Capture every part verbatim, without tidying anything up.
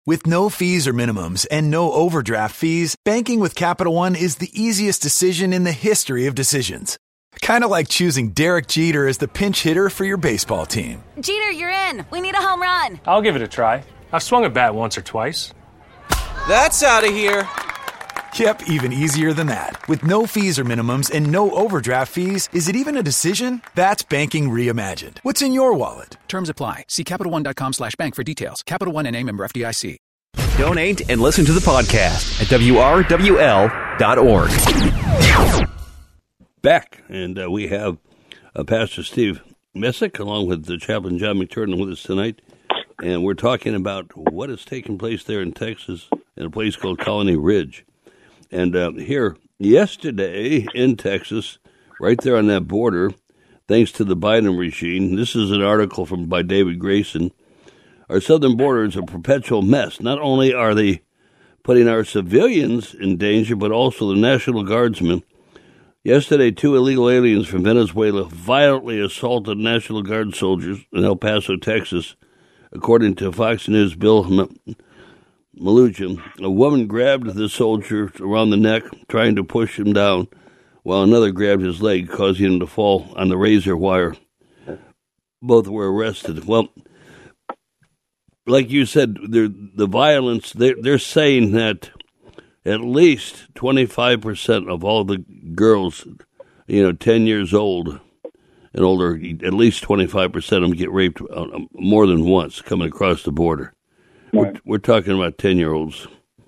With no fees or minimums and no overdraft fees, banking with Capital One is the easiest decision in the history of decisions. Kind of like choosing Derek Jeter as the pinch hitter for your baseball team. Jeter, you're in. We need a home run. I'll give it a try. I've swung a bat once or twice. That's out of here. Yep, even easier than that. With no fees or minimums and no overdraft fees, is it even a decision? That's banking reimagined. What's in your wallet? Terms apply. See CapitalOne.com slash bank for details. Capital One N A member F D I C. Donate and listen to the podcast at W R W L dot org. Back, and uh, we have uh, Pastor Steve Messick along with the Chaplain John McTurnan with us tonight, and we're talking about what has taken place there in Texas in a place called Colony Ridge. And uh, here, yesterday in Texas, right there on that border, thanks to the Biden regime, this is an article from by David Grayson, our southern border is a perpetual mess. Not only are they putting our civilians in danger, but also the National Guardsmen. Yesterday, two illegal aliens from Venezuela violently assaulted National Guard soldiers in El Paso, Texas, according to Fox News' Bill Maluchin. A woman grabbed the soldier around the neck, trying to push him down, while another grabbed his leg, causing him to fall on the razor wire. Both were arrested. Well, like you said, the violence, they're, they're saying that at least twenty-five percent of all the girls, you know, ten years old and older, at least twenty-five percent of them get raped more than once coming across the border. We're, we're talking about ten-year-olds.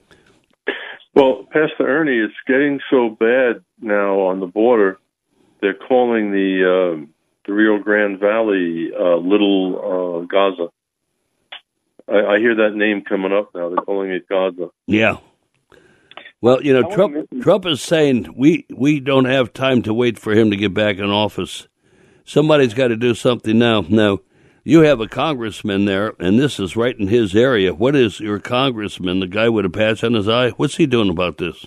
Well, Pastor Ernie, it's getting so bad now on the border. They're calling the uh, the Rio Grande Valley uh, Little uh, Gaza. I, I hear that name coming up now. They're calling it Gaza. Yeah. Well, you know, Trump Trump is saying we, we don't have time to wait for him to get back in office. Somebody's got to do something now. Now, you have a congressman there, and this is right in his area. What is your congressman, the guy with a patch on his eye? What's he doing about this?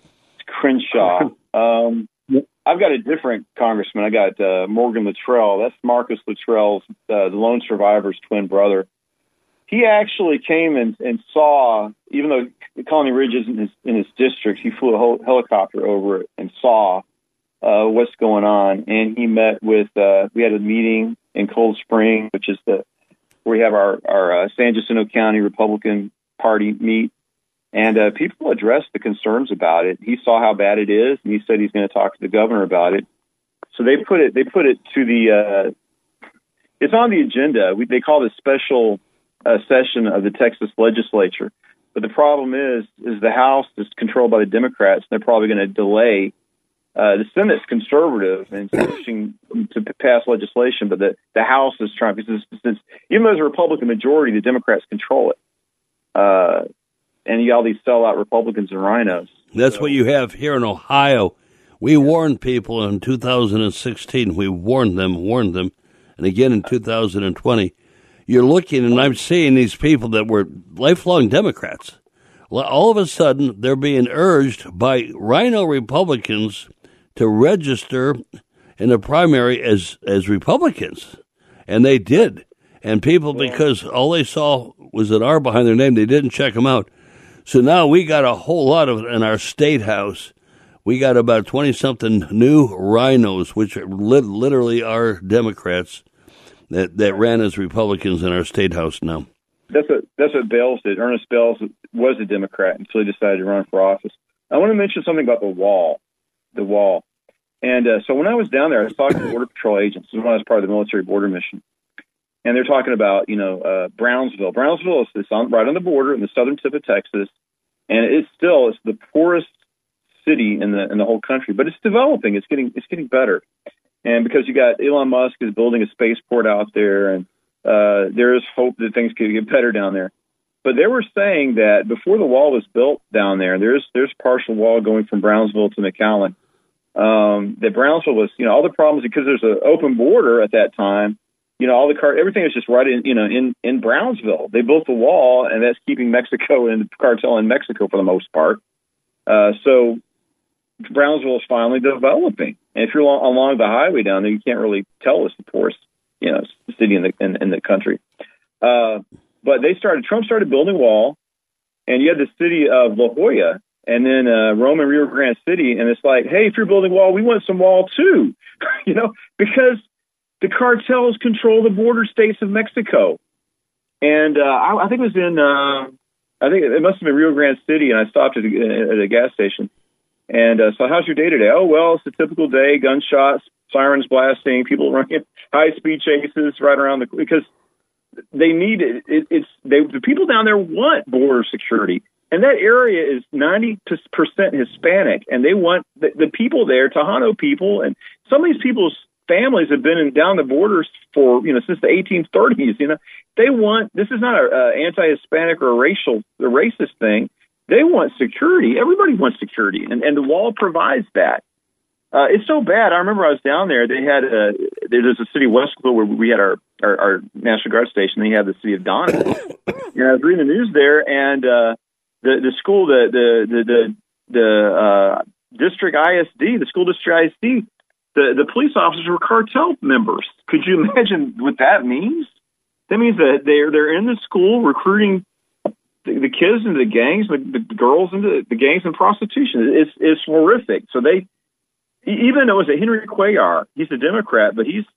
Crenshaw. Um, I've got a different congressman. I got uh, Morgan Luttrell. That's Marcus Luttrell's, uh, the lone survivor's twin brother. He actually came and, and saw, even though Colony Ridge isn't his, in his district, he flew a hel- helicopter over it and saw uh, what's going on. And he met with, uh, we had a meeting in Cold Spring, which is the where we have our, our uh, San Jacinto County Republican Party meet. And uh, people addressed the concerns about it. He saw how bad it is, and he said he's going to talk to the governor about it. So they put it, they put it to the, uh, it's on the agenda. We, they call it a special uh, session of the Texas legislature. But the problem is, is the House is controlled by the Democrats, and they're probably going to delay. Uh, the Senate's conservative and pushing to pass legislation, but the, the House is trying, because since, even though there's a Republican majority, the Democrats control it. Uh, and you got all these sellout Republicans and rhinos. That's so. What you have here in Ohio. We warned people in two thousand sixteen. We warned them, warned them, and again in two thousand twenty. You're looking, and I'm seeing these people that were lifelong Democrats. All of a sudden, they're being urged by rhino Republicans to register in the primary as, as Republicans. And they did. And people, because all they saw was an R behind their name, they didn't check them out. So now we got a whole lot of, in our state house, we got about twenty-something new rhinos, which are li- literally are Democrats that, that ran as Republicans in our state house now. That's what, that's what Bales did. Ernest Bales was a Democrat until he decided to run for office. I want to mention something about the wall. The wall. And uh, so when I was down there, I was talking to Border Patrol agents. This is when I was part of the military border mission. And they're talking about, you know, uh, Brownsville. Brownsville is it's on, right on the border in the southern tip of Texas. And it's still, it's the poorest city in the in the whole country. But it's developing. It's getting it's getting better. And because you got Elon Musk is building a spaceport out there, and uh, there is hope that things could get better down there. But they were saying that before the wall was built down there, there's there's partial wall going from Brownsville to McAllen. Um, that Brownsville was, you know, all the problems because there's an open border at that time. You know, all the car, everything is just right in, you know, in, in Brownsville. They built the wall, and that's keeping Mexico and the cartel in Mexico for the most part. Uh, so Brownsville is finally developing. And if you're along, along the highway down there, you can't really tell it's the poorest, you know, city in the in, in the country. Uh, but they started. Trump started building a wall. and you had the city of La Jolla, and then uh, Rome and Rio Grande City, and it's like, hey, if you're building wall, we want some wall too, you know, because the cartels control the border states of Mexico. And uh, I, I think it was in, uh, I think it must have been Rio Grande City, and I stopped at a, at a gas station. And uh, so how's your day today? Oh, well, it's a typical day, gunshots, sirens blasting, people running high-speed chases right around the, because they need it. it it's they, the people down there want border security. And that area is ninety percent Hispanic, and they want the, the people there, Tejano people, and some of these people's families have been in, down the borders for, you know, since the eighteen thirties. You know, they want, this is not an anti-Hispanic or a racial, a racist thing. They want security. Everybody wants security, and, and the wall provides that. Uh, it's so bad. I remember I was down there. They had a, there's a city, Westfield, where we had our, our, our National Guard station. They had the city of Donna. And I was reading the news there, and uh, the the school, the the the the, the uh, district I S D, the school district I S D, the the police officers were cartel members. Could you imagine what that means? That means that they're they're in the school recruiting the, the kids into the gangs, the, the girls into the gangs and prostitution. It's it's horrific. So they, even though it's a Henry Cuellar, he's a Democrat, but he's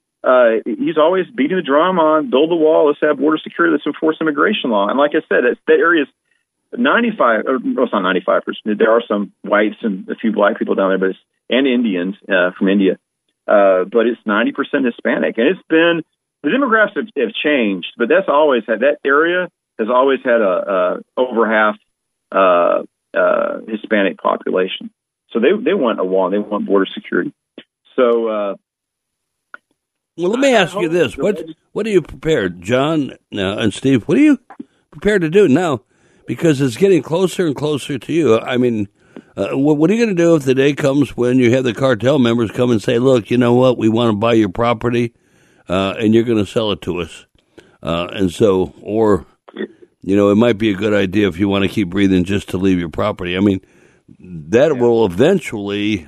uh, he's always beating the drum on build the wall, let's have border security, let's enforce immigration law. And like I said, it's, that area is ninety-five, or well, it's not ninety-five percent. There are some whites and a few black people down there, but it's, and Indians uh, from India. Uh, but it's ninety percent Hispanic. And it's been, the demographics have, have changed, but that's always had, that area has always had a, a over half uh, uh, Hispanic population. So they they want a wall, they want border security. So, uh, well, let me ask you this: what what are you prepared, John uh, and Steve? What are you prepared to do now? Because it's getting closer and closer to you. I mean, uh, what, what are you going to do if the day comes when you have the cartel members come and say, "Look, you know what? We want to buy your property, uh, and you're going to sell it to us." Uh, and so, or you know, it might be a good idea if you want to keep breathing just to leave your property. I mean, that yeah. will eventually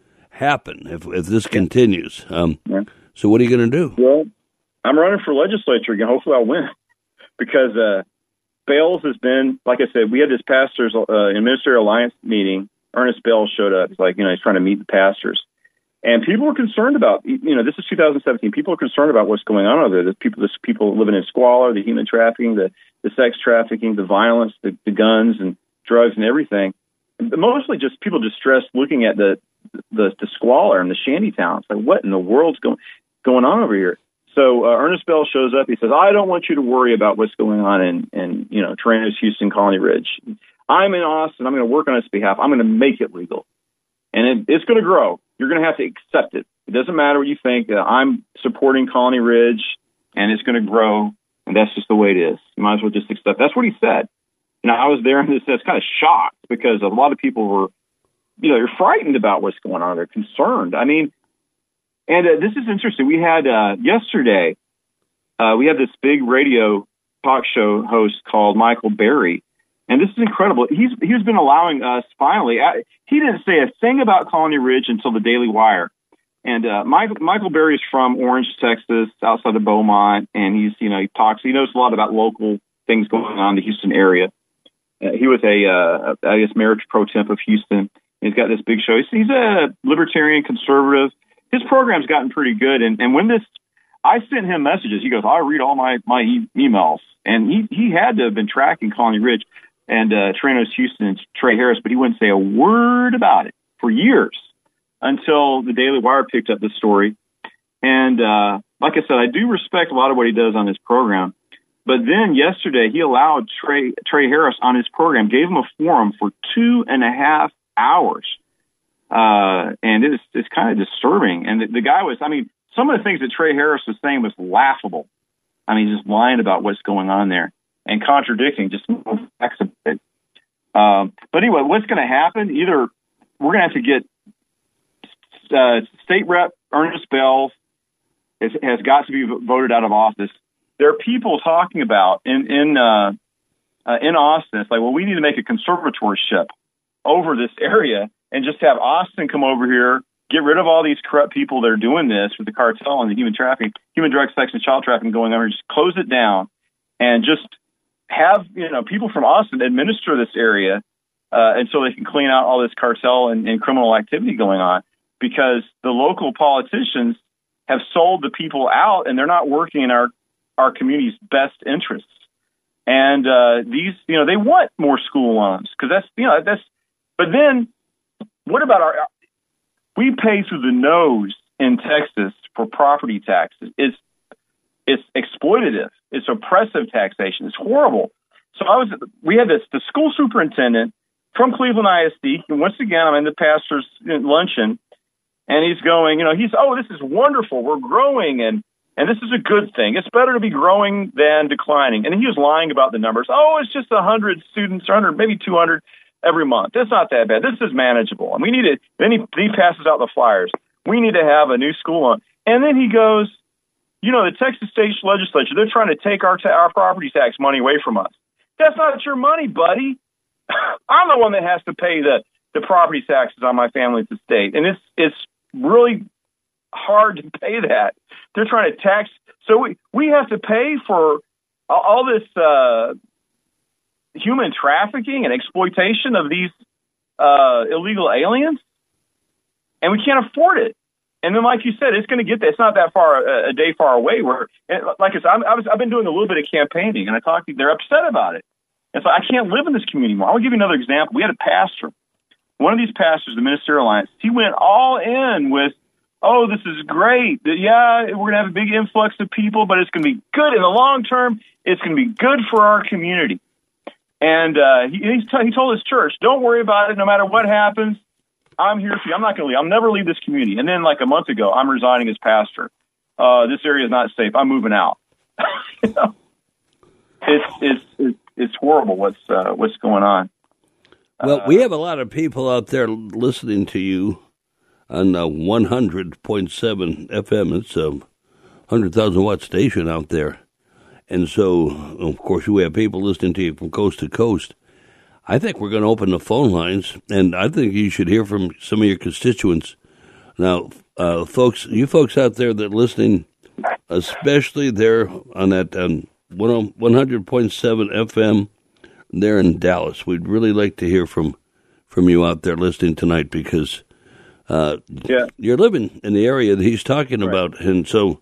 happen if if this yeah. continues. Um, yeah. So what are you going to do? Well, I'm running for legislature again. Hopefully I'll win. Because uh, Bales has been, like I said, we had this pastors uh, ministerial alliance meeting. Ernest Bales showed up. He's like, you know, he's trying to meet the pastors. And people are concerned about, you know, this is two thousand seventeen. People are concerned about what's going on over there. The people, this people living in squalor, the human trafficking, the, the sex trafficking, the violence, the, the guns and drugs and everything. Mostly just people distressed looking at the, the the squalor and the shanty towns. Like, what in the world's going going on over here? So uh, Ernest Bell shows up. He says, "I don't want you to worry about what's going on in, in you know, Terranos, Houston, Colony Ridge. I'm in Austin. I'm going to work on its behalf. I'm going to make it legal, and it, it's going to grow. You're going to have to accept it. It doesn't matter what you think. Uh, I'm supporting Colony Ridge, and it's going to grow, and that's just the way it is. You might as well just accept." That's what he said. You know, I was there and I was kind of shocked because a lot of people were, you know, they're frightened about what's going on. They're concerned. I mean, and uh, this is interesting. We had uh, yesterday, uh, we had this big radio talk show host called Michael Berry. And this is incredible. He's He's been allowing us finally. I, he didn't say a thing about Colony Ridge until the Daily Wire. And uh, Michael, Michael Berry is from Orange, Texas, outside of Beaumont. And he's, you know, he talks, he knows a lot about local things going on in the Houston area. Uh, he was a, uh, I guess, mayor pro temp of Houston. He's got this big show. He's, he's a libertarian conservative. His program's gotten pretty good. And, and when this, I sent him messages. He goes, I read all my, my e- emails. And he, he had to have been tracking Colony Ridge and uh, Terranos, Houston, and Trey Harris, but he wouldn't say a word about it for years until the Daily Wire picked up the story. And uh, like I said, I do respect a lot of what he does on his program. But then yesterday, he allowed Trey, Trey Harris on his program, gave him a forum for two and a half hours. Uh, and it's, it's kind of disturbing. And the, the guy was, I mean, some of the things that Trey Harris was saying was laughable. I mean, just lying about what's going on there and contradicting just facts a bit. Um, but anyway, what's going to happen? Either we're going to have to get uh, State Rep Ernest Bell has, has got to be voted out of office. There are people talking about in in uh, uh, in Austin. It's like, well, we need to make a conservatorship over this area and just have Austin come over here, get rid of all these corrupt people that are doing this with the cartel and the human trafficking, human drug, sex, and child trafficking going on, and just close it down and just have, you know, people from Austin administer this area uh, until they can clean out all this cartel and, and criminal activity going on, because the local politicians have sold the people out and they're not working in our, our community's best interests. And uh, these, you know, they want more school loans because that's, you know, that's, but then what about our, we pay through the nose in Texas for property taxes. It's, it's exploitative. It's oppressive taxation. It's horrible. So I was, we had this, the school superintendent from Cleveland I S D. And once again, I'm in the pastor's luncheon and he's going, you know, he's, oh, this is wonderful. We're growing and, and this is a good thing. It's better to be growing than declining. And he was lying about the numbers. Oh, it's just one hundred students, or one hundred, maybe two hundred every month. That's not that bad. This is manageable. And we need it. Then he, he passes out the flyers. We need to have a new school on. And then he goes, you know, the Texas State Legislature, they're trying to take our ta- our property tax money away from us. That's not your money, buddy. I'm the one that has to pay the, the property taxes on my family's estate. And it's it's really hard to pay that. They're trying to tax. So we, we have to pay for all this uh, human trafficking and exploitation of these uh, illegal aliens. And we can't afford it. And then, like you said, it's going to get there. It's not that far, a, a day far away. Where, like I said, I'm, I was, I've been doing a little bit of campaigning, and I talked to, they're upset about it. And so I can't live in this community anymore. I'll give you another example. We had a pastor. One of these pastors, the Ministerial Alliance, he went all in with, oh, this is great. Yeah, we're going to have a big influx of people, but it's going to be good in the long term. It's going to be good for our community. And uh, he, he, t- he told his church, don't worry about it. No matter what happens, I'm here for you. I'm not going to leave. I'll never leave this community. And then like a month ago, I'm resigning as pastor. Uh, this area is not safe. I'm moving out. you know? It's, it's, it's, it's horrible what's, uh, what's going on. Well, uh, we have a lot of people out there listening to you on uh, one hundred point seven F M. It's a one hundred thousand watt station out there. And so, of course, we have people listening to you from coast to coast. I think we're going to open the phone lines, and I think you should hear from some of your constituents. Now, uh, folks, you folks out there that are listening, especially there on that um, one hundred point seven F M there in Dallas, we'd really like to hear from, from you out there listening tonight because uh, yeah. you're living in the area that he's talking right. about. And so,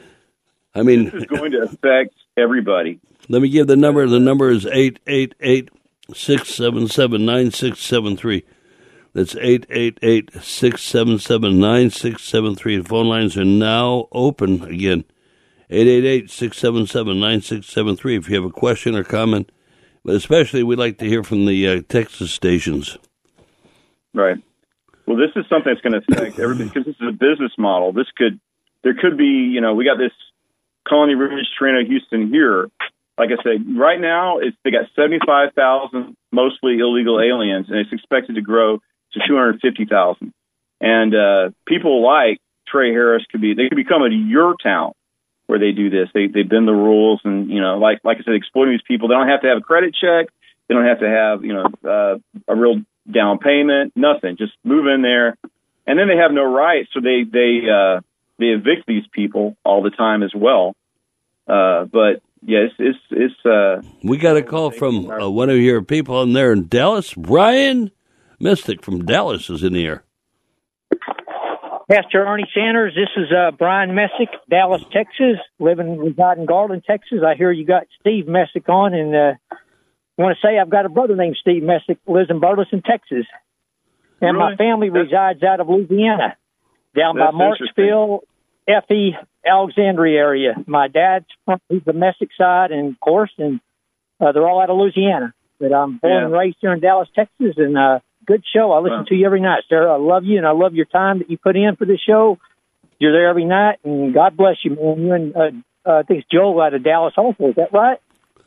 I mean... This is going to affect everybody. Let me give the number. The number is eight eight eight, six seven seven, nine six seven three. That's eight eight eight, six seven seven, nine six seven three. The phone lines are now open again. eight eight eight, six seven seven, nine six seven three. If you have a question or comment, but especially we'd like to hear from the uh, Texas stations. Right. Well, this is something that's going to affect everybody because this is a business model. This could, there could be, you know, we got this Colony Ridge, Trino, Houston here. Like I said, right now it's they got seventy-five thousand mostly illegal aliens, and it's expected to grow to two hundred fifty thousand. And uh, people like Trey Harris could be they could become a your town where they do this. They they bend the rules, and you know, like like I said, exploiting these people. They don't have to have a credit check. They don't have to have you know uh, a real down payment. Nothing. Just move in there, and then they have no rights. So they they uh, they evict these people all the time as well. Uh, but yeah, it's it's, it's uh, we got a call from uh, one of your people in there in Dallas. Brian Mystic from Dallas is in the air. Pastor Ernie Sanders, this is uh, Brian Messick, Dallas, Texas, living reside in Garland, Texas. I hear you got Steve Messick on, and uh, I want to say I've got a brother named Steve Messick, lives in Burleson, Texas, and really? my family That's... resides out of Louisiana, down That's by Marksville, Effie, Alexandria area. My dad's from he's the Messick side, and of course, and uh, they're all out of Louisiana. But I'm born yeah. and raised here in Dallas, Texas, and uh, good show. I listen wow. to you every night, sir. I love you, and I love your time that you put in for this show. You're there every night, and God bless you, man. You and uh, uh, I think it's Joel out of Dallas also. Is that right?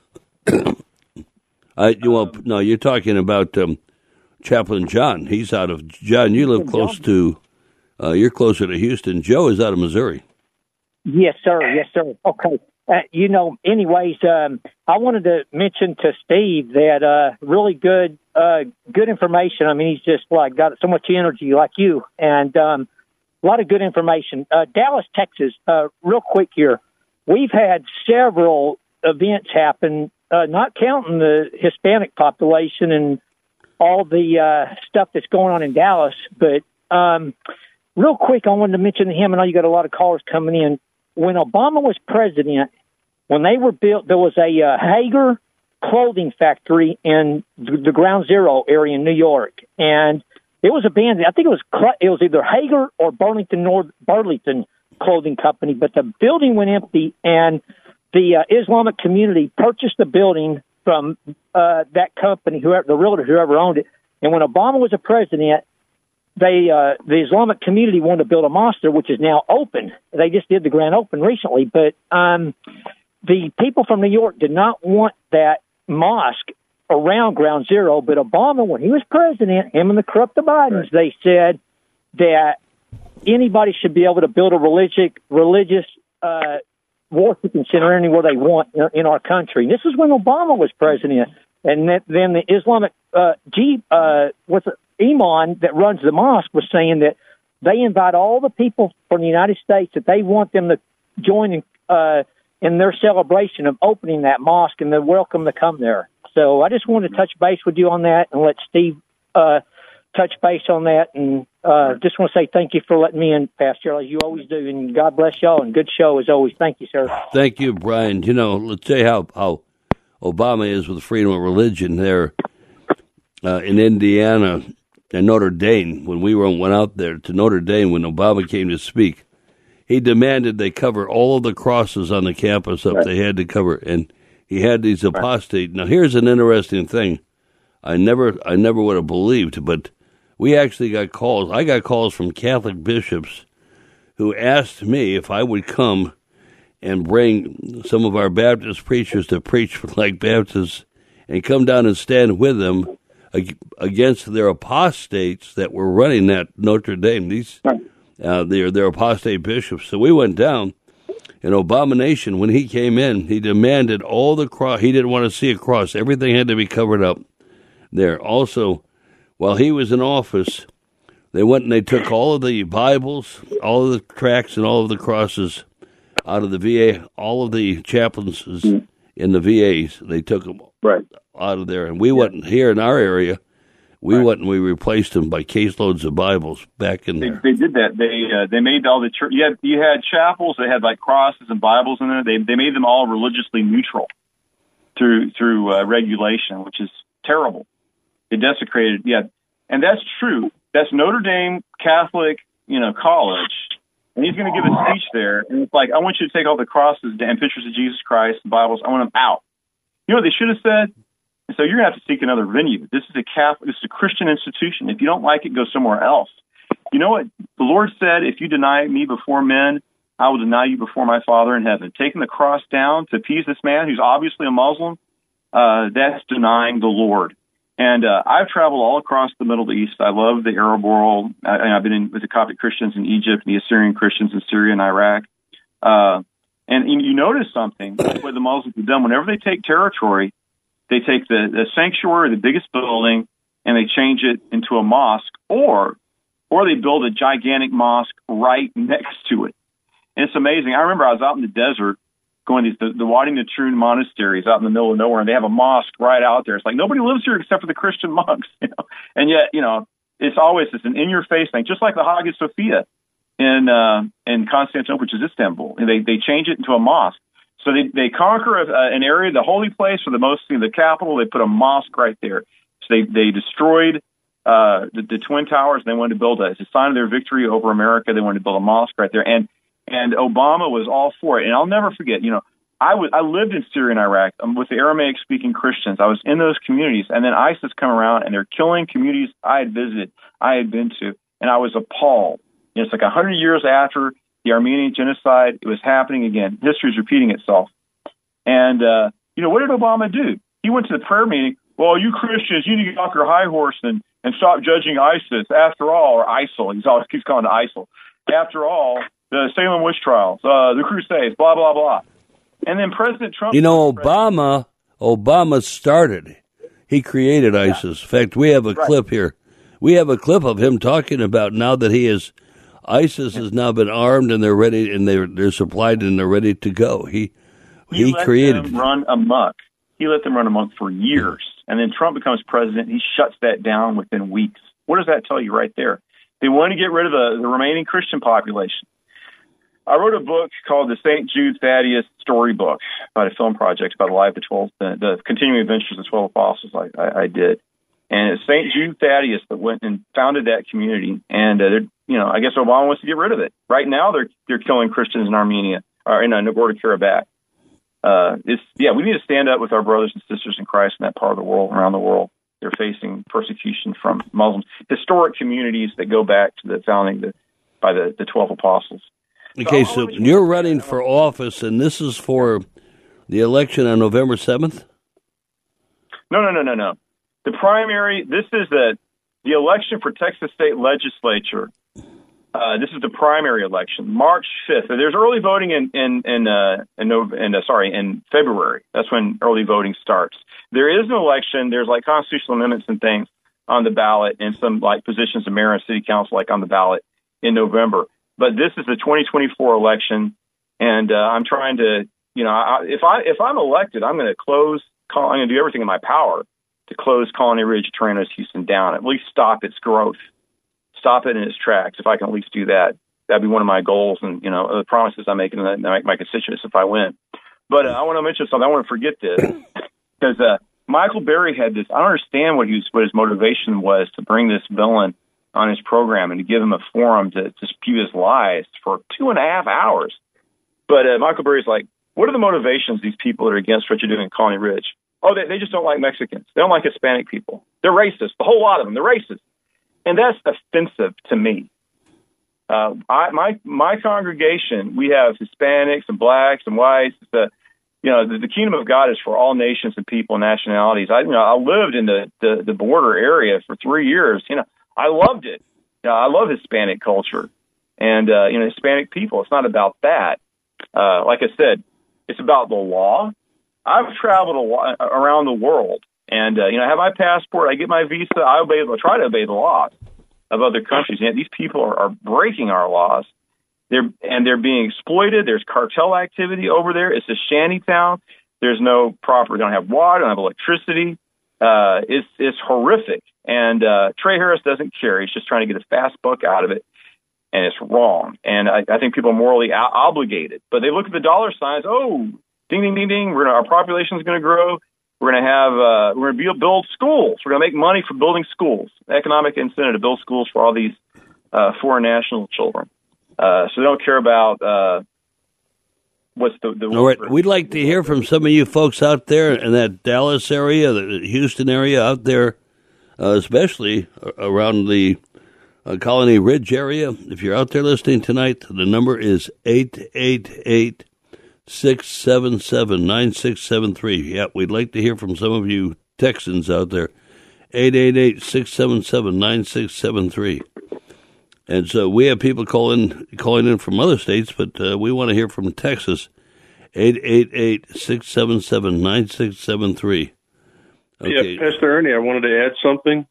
I well, no, you're talking about um, Chaplain John. He's out of John. You live close John. to. Uh, you're closer to Houston. Joe is out of Missouri. Yes, sir. Yes, sir. Okay. Uh, you know, anyways, um, I wanted to mention to Steve that uh, really good, uh, good information. I mean, he's just like got so much energy, like you, and um, a lot of good information. Uh, Dallas, Texas. Uh, real quick here, we've had several events happen uh, not counting the Hispanic population and all the uh, stuff that's going on in Dallas. But um, real quick, I wanted to mention to him, I know you got a lot of callers coming in. When Obama was president, when they were built, there was a uh, Hager clothing factory in the Ground Zero area in New York, and it was abandoned. I think it was it was either Hager or Burlington North Burlington Clothing Company, but the building went empty, and the uh, Islamic community purchased the building from uh, that company, whoever the realtor, whoever owned it. And when Obama was a president, they uh, the Islamic community wanted to build a mosque there, which is now open. They just did the grand open recently, but um, the people from New York did not want that mosque around Ground Zero. But Obama, when he was president, him and the corrupt Bidens, they said that anybody should be able to build a religious religious uh, worshiping center anywhere they want in our country. This is when Obama was president, and that, then the Islamic uh, G, uh, what's it, Imam that runs the mosque was saying that they invite all the people from the United States that they want them to join in, uh, in their celebration of opening that mosque, and they're welcome to come there. So I just wanted to touch base with you on that and let Steve uh, touch base on that. And uh, just want to say thank you for letting me in, Pastor, as you always do. And God bless y'all, and good show as always. Thank you, sir. Thank you, Brian. You know, let's tell you how, how Obama is with freedom of religion there uh, in Indiana and Notre Dame. When we were, went out there to Notre Dame, when Obama came to speak, he demanded they cover all of the crosses on the campus up. Right. They had to cover, and he had these apostate. Now, here's an interesting thing. I never, I never would have believed, but we actually got calls. I got calls from Catholic bishops who asked me if I would come and bring some of our Baptist preachers to preach like Baptists and come down and stand with them against their apostates that were running that Notre Dame. These, uh, they're, they're apostate bishops. So we went down. And Abomination, when he came in, he demanded all the cross. He didn't want to see a cross. Everything had to be covered up there. Also, while he was in office, they went and they took all of the Bibles, all of the tracts, and all of the crosses out of the V A, all of the chaplains in the V As. They took them right out of there. And we yeah. went here in our area. We right. went and we replaced them by caseloads of Bibles back in they, there. They did that. They uh, they made all the church. You had you had chapels that had like crosses and Bibles in there. They they made them all religiously neutral through through uh, regulation, which is terrible. It desecrated. Yeah, and that's true. That's Notre Dame Catholic, you know, college, and he's going to give a speech there. And it's like, I want you to take all the crosses and pictures of Jesus Christ, the Bibles. I want them out. You know what they should have said? And so you're going to have to seek another venue. This is a Catholic, this is a Christian institution. If you don't like it, go somewhere else. You know what? The Lord said, if you deny me before men, I will deny you before my Father in heaven. Taking the cross down to appease this man who's obviously a Muslim, uh, that's denying the Lord. And uh, I've traveled all across the Middle East. I love the Arab world. I, I've been in with the Coptic Christians in Egypt, and the Assyrian Christians in Syria and Iraq. Uh, and you, you notice something, what the Muslims have done. Whenever they take territory, they take the, the sanctuary, the biggest building, and they change it into a mosque, or or they build a gigantic mosque right next to it. And it's amazing. I remember I was out in the desert going to the, the Wadi Natrun monasteries out in the middle of nowhere, and they have a mosque right out there. It's like nobody lives here except for the Christian monks, you know. And yet, you know, it's always it's an in-your-face thing, just like the Hagia Sophia in uh, in Constantinople, which is Istanbul. And they they change it into a mosque. So they, they conquer a, uh, an area, the holy place, for the most, you know, the capital. They put a mosque right there. So they, they destroyed uh, the, the Twin Towers. And they wanted to build a, as a sign of their victory over America, they wanted to build a mosque right there. And and Obama was all for it. And I'll never forget, you know, I, was, I lived in Syria and Iraq um, with the Aramaic-speaking Christians. I was in those communities. And then ISIS come around, and they're killing communities I had visited, I had been to. And I was appalled. You know, it's like one hundred years after the Armenian genocide, it was happening again. History is repeating itself. And, uh, you know, what did Obama do? He went to the prayer meeting. Well, you Christians, you need to get off your high horse and, and stop judging ISIS. After all, or ISIL, he's always keeps calling it ISIL. After all, the Salem witch trials, uh, the Crusades, blah, blah, blah. And then President Trump... You know, Obama, Obama started. He created ISIS. In fact, we have a right. clip here. We have a clip of him talking about now that he is... ISIS has now been armed, and they're ready, and they're they're supplied, and they're ready to go. He he, he let created them run amok. He let them run amok for years. And then Trump becomes president. He shuts that down within weeks. What does that tell you right there? They want to get rid of the, the remaining Christian population. I wrote a book called the Saint Jude Thaddeus Storybook about a film project about the life of the twelve, the, the continuing adventures of the twelve apostles. I, I, I did, and it's Saint Jude Thaddeus that went and founded that community. And uh, you know, I guess Obama wants to get rid of it. Right now, they're they're killing Christians in Armenia or in uh, Nagorno-Karabakh. Uh, it's yeah, we need to stand up with our brothers and sisters in Christ in that part of the world, around the world. They're facing persecution from Muslims, historic communities that go back to the founding the, by the, the twelve apostles. Okay, so you're running for office, and this is for the election on November seventh? No, no, no, no, no. The primary, this is the, the election for Texas State Legislature. Uh, this is the primary election, March fifth. There's early voting in in in, uh, in, in uh, sorry in February. That's when early voting starts. There is an election. There's like constitutional amendments and things on the ballot, and some like positions of mayor and city council like on the ballot in November. But this is the twenty twenty-four election, and uh, I'm trying to, you know, I, if I if I'm elected, I'm going to close. I'm going to do everything in my power to close Colony Ridge, Taranos, Houston down. At least stop its growth, stop it in its tracks. If I can at least do that, that'd be one of my goals, and you know, the promises I'm making to my, my constituents if I win. But uh, I want to mention something. I want to forget this because uh, Michael Berry had this. I don't understand what he was, what his motivation was to bring this villain on his program and to give him a forum to, to spew his lies for two and a half hours. But uh, Michael Berry's like, what are the motivations of these people that are against what you're doing in Colony Ridge? Oh, they, they just don't like Mexicans. They don't like Hispanic people. They're racist. The whole lot of them. They're racist. And that's offensive to me. Uh, I, my my congregation, we have Hispanics and blacks and whites. The, you know, the, the kingdom of God is for all nations and people and nationalities. I, you know, I lived in the, the, the border area for three years. You know, I loved it. You know, I love Hispanic culture and, uh, you know, Hispanic people. It's not about that. Uh, like I said, it's about the law. I've traveled a lot around the world and, uh, you know, I have my passport. I get my visa. I obey, I try to obey the laws of other countries. And these people are, are breaking our laws. They're, and they're being exploited. There's cartel activity over there. It's a shanty town. There's no proper, they don't have water, don't have electricity. Uh, it's, it's horrific. And uh, Trey Harris doesn't care. He's just trying to get a fast buck out of it. And it's wrong. And I, I think people are morally o- obligated. But they look at the dollar signs. Oh, ding, ding, ding, ding. We're gonna, our population is going to grow. We're going to have, uh, we're going to build schools. We're going to make money for building schools. Economic incentive to build schools for all these uh, foreign national children. Uh, so they don't care about uh, what's the, the all right. We'd like to hear from some of you folks out there in that Dallas area, the Houston area out there, uh, especially around the uh, Colony Ridge area. If you're out there listening tonight, the number is eight eight eight, six seven seven, nine six seven three. Yeah, we'd like to hear from some of you Texans out there. eight eight eight, six seven seven, nine six seven three. And so we have people calling calling in from other states, but uh, we want to hear from Texas. eight eight eight, six seven seven, nine six seven three. Okay. Yeah, Pastor Ernie, I wanted to add something.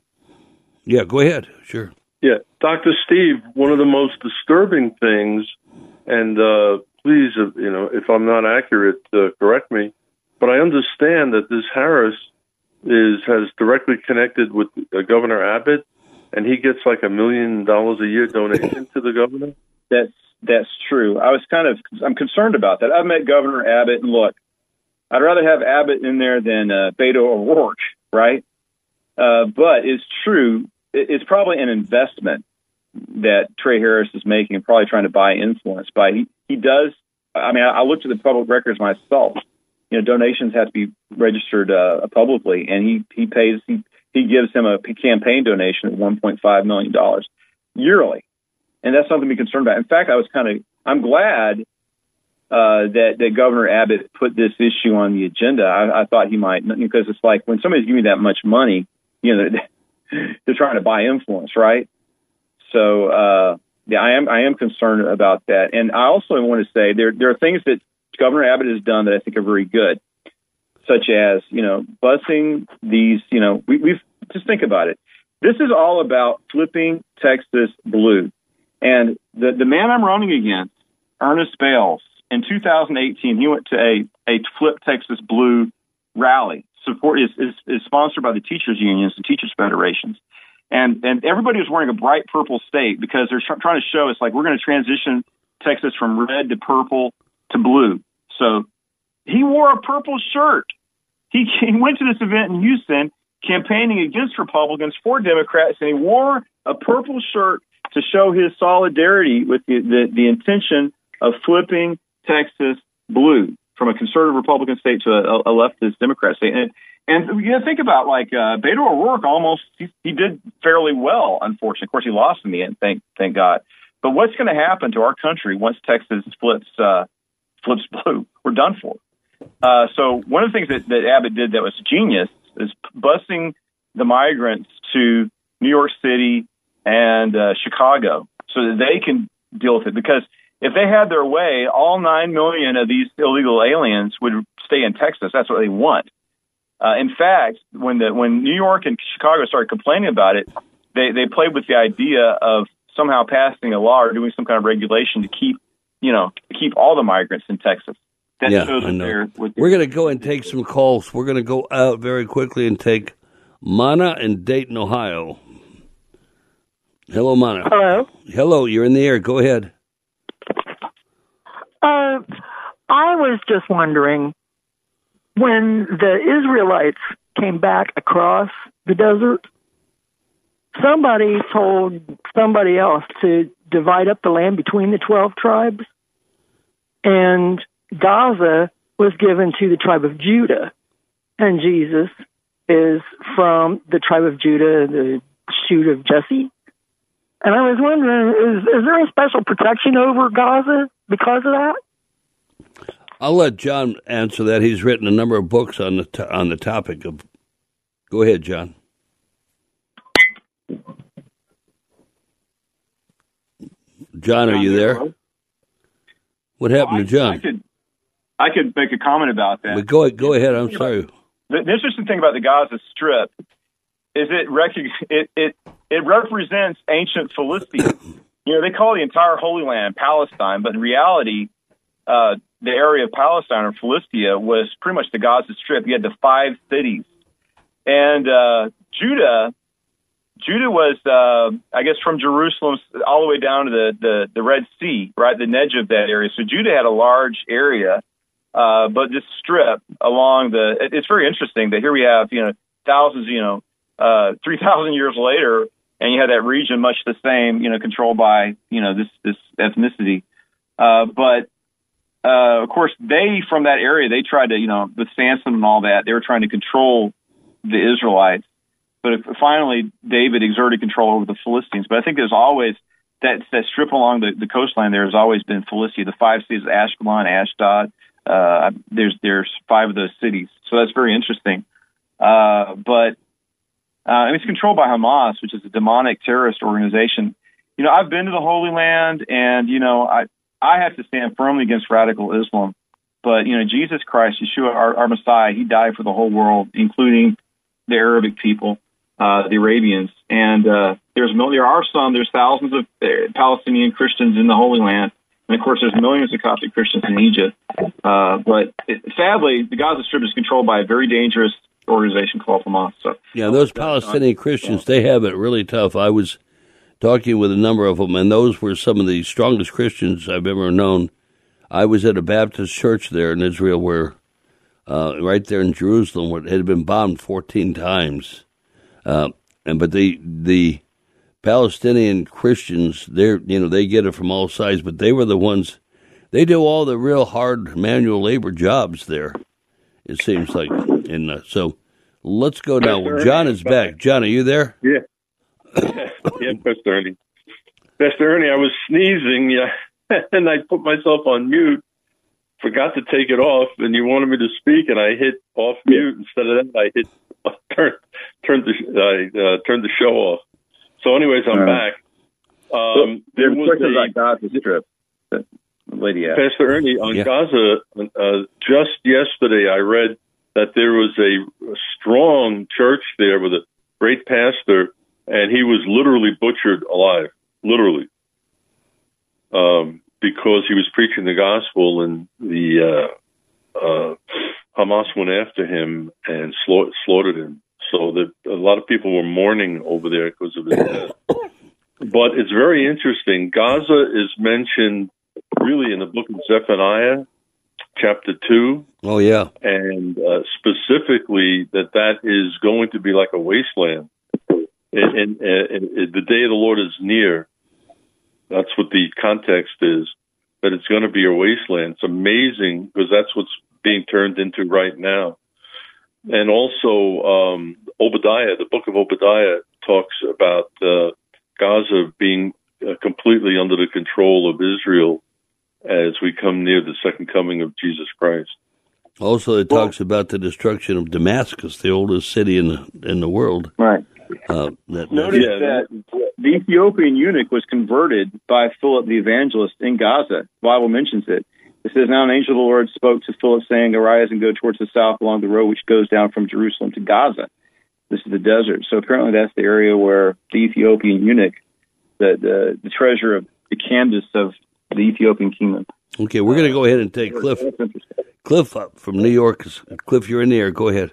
Yeah, go ahead. Sure. Yeah, Doctor Steve, one of the most disturbing things, and uh, please, uh, you know, if I'm not accurate, uh, correct me, but I understand that this Harris is has directly connected with uh, Governor Abbott, and he gets like a million dollars a year donation to the governor? That's that's true. I was kind of I'm concerned about that. I've met Governor Abbott, and look, I'd rather have Abbott in there than uh, Beto O'Rourke, right? Uh, but it's true. It's probably an investment that Trey Harris is making, probably trying to buy influence. By he, he does. I mean, I, I looked at the public records myself. You know, donations have to be registered uh, publicly, and he he pays he. He gives him a campaign donation of one point five million dollars yearly. And that's something to be concerned about. In fact, I was kind of, I'm glad uh, that, that Governor Abbott put this issue on the agenda. I, I thought he might, because it's like when somebody's giving you that much money, you know, they're, they're trying to buy influence, right? So, uh, yeah, I am, I am concerned about that. And I also want to say there, there are things that Governor Abbott has done that I think are very good, such as, you know, busing these, you know, we, we've, just think about it. This is all about flipping Texas blue. And the, the man I'm running against, Ernest Bales, in two thousand eighteen, he went to a, a Flip Texas Blue rally. Support is, is, is sponsored by the teachers' unions and teachers' federations. And and everybody was wearing a bright purple state because they're tr- trying to show us, like, we're going to transition Texas from red to purple to blue. So he wore a purple shirt. He, he went to this event in Houston campaigning against Republicans for Democrats, and he wore a purple shirt to show his solidarity with the, the, the intention of flipping Texas blue from a conservative Republican state to a, a leftist Democrat state. And And you know, think about, like, uh, Beto O'Rourke almost, he, he did fairly well, unfortunately. Of course, he lost in the end, thank thank God. But what's going to happen to our country once Texas flips uh, flips blue? We're done for. Uh, so one of the things that, that Abbott did that was genius is busing the migrants to New York City and uh, Chicago so that they can deal with it. Because if they had their way, all nine million of these illegal aliens would stay in Texas. That's what they want. Uh, in fact, when the when New York and Chicago started complaining about it, they, they played with the idea of somehow passing a law or doing some kind of regulation to keep, you know, to keep all the migrants in Texas. That yeah, shows I that know. they're, what We're going to go and take some calls. We're going to go out very quickly and take Mana in Dayton, Ohio. Hello, Mana. Hello. Hello, you're in the air. Go ahead. Uh, I was just wondering, when the Israelites came back across the desert, somebody told somebody else to divide up the land between the twelve tribes, and Gaza was given to the tribe of Judah, and Jesus is from the tribe of Judah, the shoot of Jesse. And I was wondering, is, is there a special protection over Gaza because of that? I'll let John answer that. He's written a number of books on the to- on the topic of. Go ahead, John. John, are you there? What happened well, to John? I, I could, I could make a comment about that. But go go ahead. I'm sorry. The, the interesting thing about the Gaza Strip is it rec- it, it it represents ancient Philistia. You know, they call the entire Holy Land Palestine, but in reality, uh, the area of Palestine or Philistia was pretty much the Gaza Strip. You had the five cities, and uh, Judah. Judah was, uh, I guess, from Jerusalem all the way down to the, the, the Red Sea, right, the edge of that area. So Judah had a large area, uh, but this strip along the, it, it's very interesting that here we have, you know, thousands, you know, uh, three thousand years later, and you have that region much the same, you know, controlled by, you know, this, this ethnicity. Uh, but, uh, of course, they, from that area, they tried to, you know, with Samson and all that, they were trying to control the Israelites. But finally, David exerted control over the Philistines. But I think there's always that that strip along the, the coastline. There has always been Philistia. The five cities: Ashkelon, Ashdod. Uh, there's there's five of those cities. So that's very interesting. Uh, but uh, it's controlled by Hamas, which is a demonic terrorist organization. You know, I've been to the Holy Land, and you know, I I have to stand firmly against radical Islam. But you know, Jesus Christ, Yeshua, our, our Messiah, he died for the whole world, including the Arabic people. Uh, the Arabians, and uh, there's there are some, there's thousands of uh, Palestinian Christians in the Holy Land, and of course there's millions of Coptic Christians in Egypt. Uh, but it, sadly, the Gaza Strip is controlled by a very dangerous organization called Hamas. So, yeah, those Palestinian Christians, they have it really tough. I was talking with a number of them, and those were some of the strongest Christians I've ever known. I was at a Baptist church there in Israel, where uh, right there in Jerusalem, where it had been bombed fourteen times. Uh, and but the the Palestinian Christians, they're you know they get it from all sides, but they were the ones. They do all the real hard manual labor jobs there. It seems like, and uh, so let's go now. Well, John is back. John, are you there? Yeah, yeah, Pastor Ernie. Pastor Ernie, I was sneezing, yeah, and I put myself on mute. Forgot to take it off, and you wanted me to speak, and I hit off mute. Instead of that, I hit turn turned the I uh, turned the show off. So, anyways, I'm uh, back. Um, there was a Gaza Strip. Lady asked. Pastor Ernie, on yeah. Gaza, uh, just yesterday, I read that there was a, a strong church there with a great pastor, and he was literally butchered alive, literally. Um, because he was preaching the gospel, and the uh, uh, Hamas went after him and sla- slaughtered him. So that a lot of people were mourning over there because of his death. But it's very interesting. Gaza is mentioned really in the book of Zephaniah, chapter two. Oh, yeah. And uh, specifically that that is going to be like a wasteland. And, and, and, and the day of the Lord is near. That's what the context is, that it's going to be a wasteland. It's amazing because that's what's being turned into right now. And also, um, Obadiah, the book of Obadiah talks about uh, Gaza being uh, completely under the control of Israel as we come near the second coming of Jesus Christ. Also, it talks well, about the destruction of Damascus, the oldest city in the in the world. Right. Uh, that, Notice yeah, that the Ethiopian eunuch was converted by Philip the evangelist in Gaza. The Bible mentions it. It says, now an angel of the Lord spoke to Philip, saying, arise and go towards the south along the road which goes down from Jerusalem to Gaza. This is the desert. So apparently that's the area where the Ethiopian eunuch, the the, the treasure of the Candace of the Ethiopian kingdom. Okay, we're going to go ahead and take Cliff. Cliff up from New York. Cliff, you're in the air. Go ahead.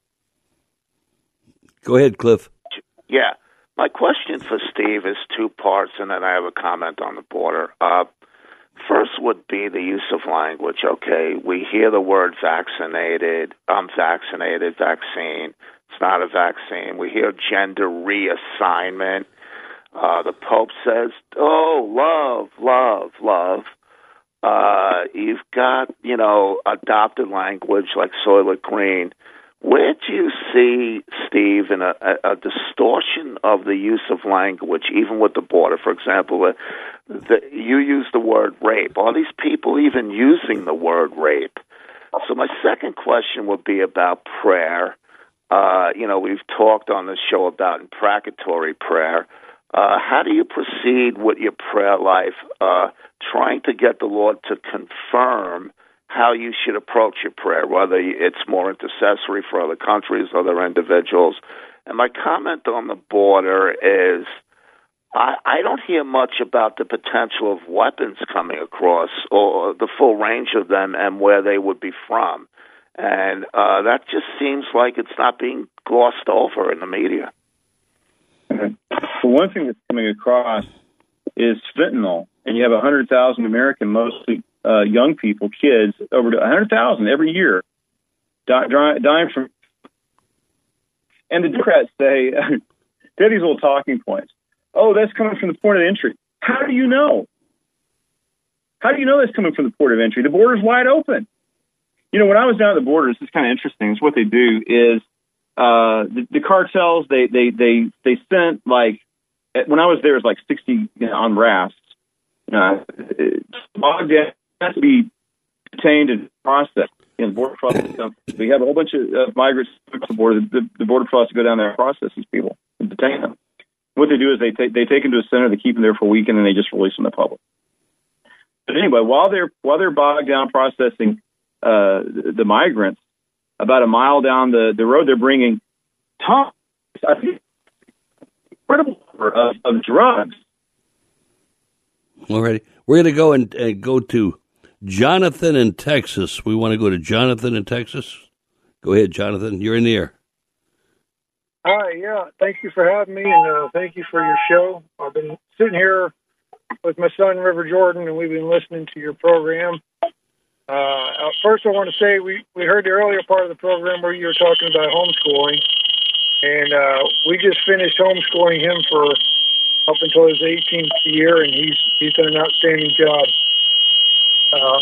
Go ahead, Cliff. Yeah. My question for Steve is two parts, and then I have a comment on the border. Uh, first would be the use of language. Okay, we hear the word vaccinated, I'm vaccinated, vaccine. It's not a vaccine. We hear gender reassignment. Uh, the Pope says, oh, love, love, love. Uh, you've got, you know, adopted language like Soylent Green. Where do you see, Steve, in a, a, a distortion of the use of language, even with the border? For example, uh, the, you use the word rape. Are these people even using the word rape? So my second question would be about prayer. Uh, you know, we've talked on this show about imprecatory prayer. Uh, how do you proceed with your prayer life, uh, trying to get the Lord to confirm how you should approach your prayer, whether it's more intercessory for other countries, other individuals? And my comment on the border is I, I don't hear much about the potential of weapons coming across or the full range of them and where they would be from. And uh, that just seems like it's not being glossed over in the media. For one thing that's coming across is fentanyl, and you have one hundred thousand American, mostly uh, young people, kids, over to one hundred thousand every year die, die, dying from. And the Democrats say, they have these little talking points. Oh, that's coming from the port of entry. How do you know? How do you know that's coming from the port of entry? The border's wide open. You know, when I was down at the border, this is kind of interesting. It's what they do is uh, the, the cartels, they, they, they, they sent like, when I was there, it was like sixty you know, on rafts. Uh, bogged down, has to be detained and processed. You know, the border processing. We have a whole bunch of uh, migrants to the border. The, the border patrol has to go down there and process these people and detain them. What they do is they take they take them to a center, they keep them there for a week, and then they just release them to the public. But anyway, while they're while they're bogged down processing uh, the, the migrants, about a mile down the, the road, they're bringing tons, I think, incredible number of, of drugs. All righty. We're going to go and uh, go to Jonathan in Texas. We want to go to Jonathan in Texas. Go ahead, Jonathan. You're in the air. Hi, yeah. Thank you for having me, and uh, thank you for your show. I've been sitting here with my son, River Jordan, and we've been listening to your program. Uh, first, I want to say we, we heard the earlier part of the program where you were talking about homeschooling, and uh, we just finished homeschooling him for up until his eighteenth year, and he's he's done an outstanding job. Uh,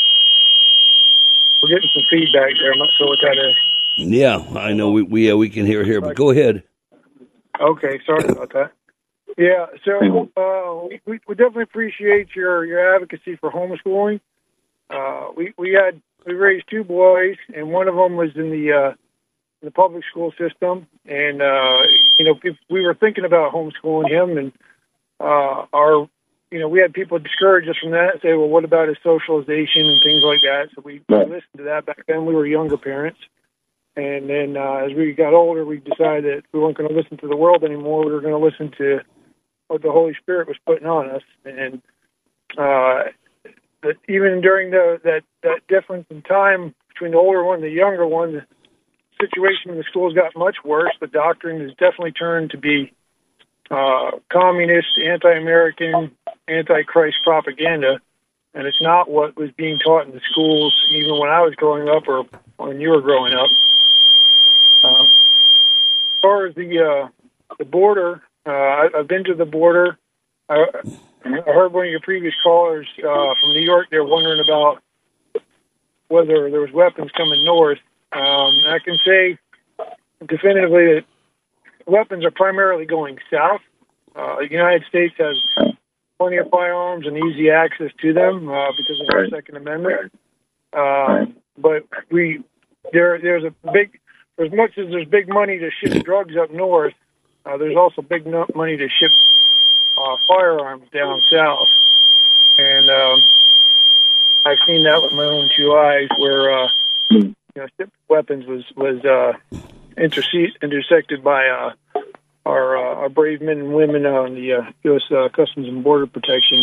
we're getting some feedback there. I'm not sure what that is. Yeah, I know. We we, uh, we can hear here, but go ahead. Okay, sorry about that. Yeah, so uh, we, we definitely appreciate your, your advocacy for homeschooling. Uh, we we had we raised two boys, and one of them was in the uh, in the public school system, and uh, you know if we were thinking about homeschooling him, and uh, our you know we had people discourage us from that, say, well, what about his socialization and things like that? So we, we listened to that back then. We were younger parents. And then uh, as we got older, we decided that we weren't going to listen to the world anymore. We were going to listen to what the Holy Spirit was putting on us. And uh, that even during the, that, that difference in time between the older one and the younger one, the situation in the schools got much worse. The doctrine has definitely turned to be uh, communist, anti-American, anti-Christ propaganda, and it's not what was being taught in the schools even when I was growing up or when you were growing up. Uh, as far as the uh, the border, uh, I, I've been to the border. I, I heard one of your previous callers uh, from New York. They're wondering about whether there was weapons coming north. Um, I can say definitively that weapons are primarily going south. Uh, the United States has plenty of firearms and easy access to them uh, because of our Second Amendment. Uh, but we there there's a big for as much as there's big money to ship drugs up north, uh, there's also big no- money to ship uh, firearms down south, and um, I've seen that with my own two eyes, where uh, you know, ship weapons was was uh, interse- intersected by uh, our uh, our brave men and women on the uh, U S Uh, Customs and Border Protection.